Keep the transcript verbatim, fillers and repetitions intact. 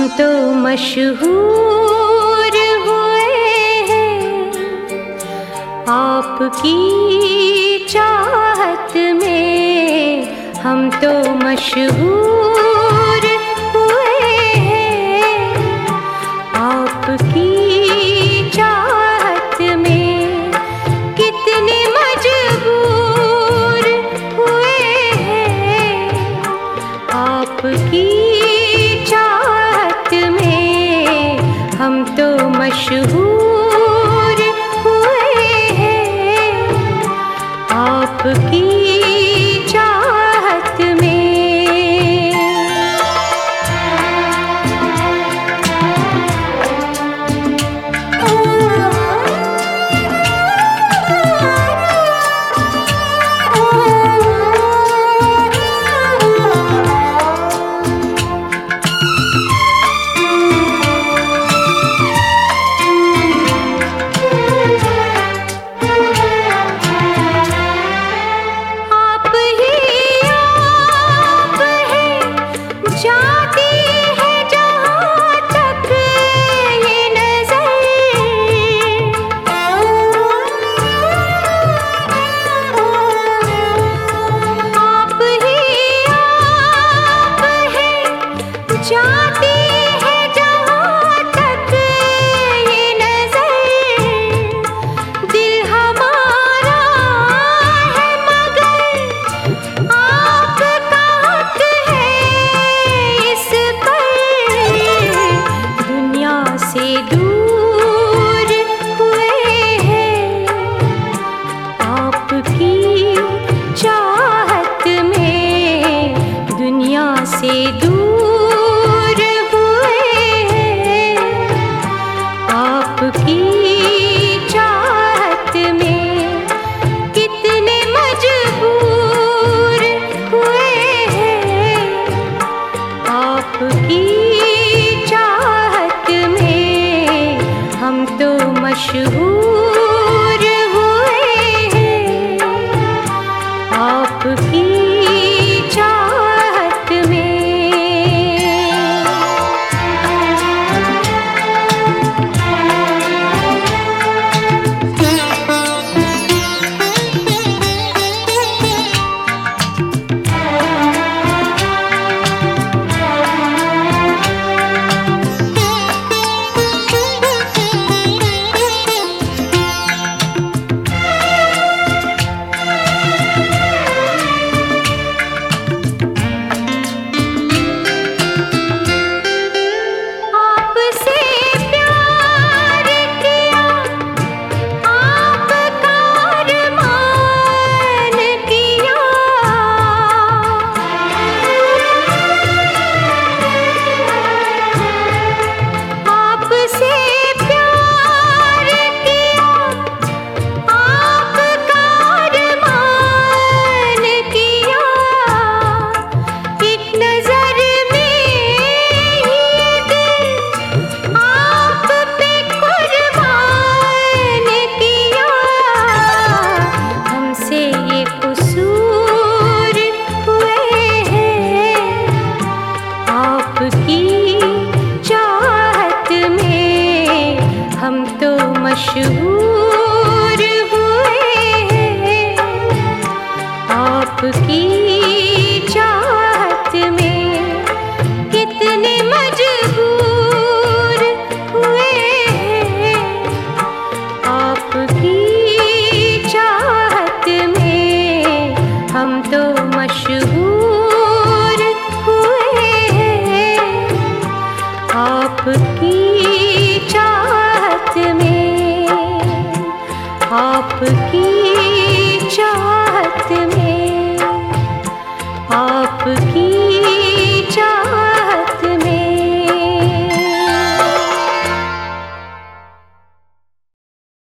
तो मशहूर हुए हैं आपकी चाहत में, हम तो मशहूर हुए हैं आपकी चाहत में। कितने मजबूर हुए हैं आपकी चाहत में, हम तो मशहूर हुए हैं आपकी चाहत में। जाती है जहाँ तक ये नजर, दिल हमारा है मगर आपका हक है इस पर। दुनिया से दूर हुए हैं आपकी चाहत में, दुनिया से दूर आपकी चाहत में। कितने मजबूर हुए हैं आपकी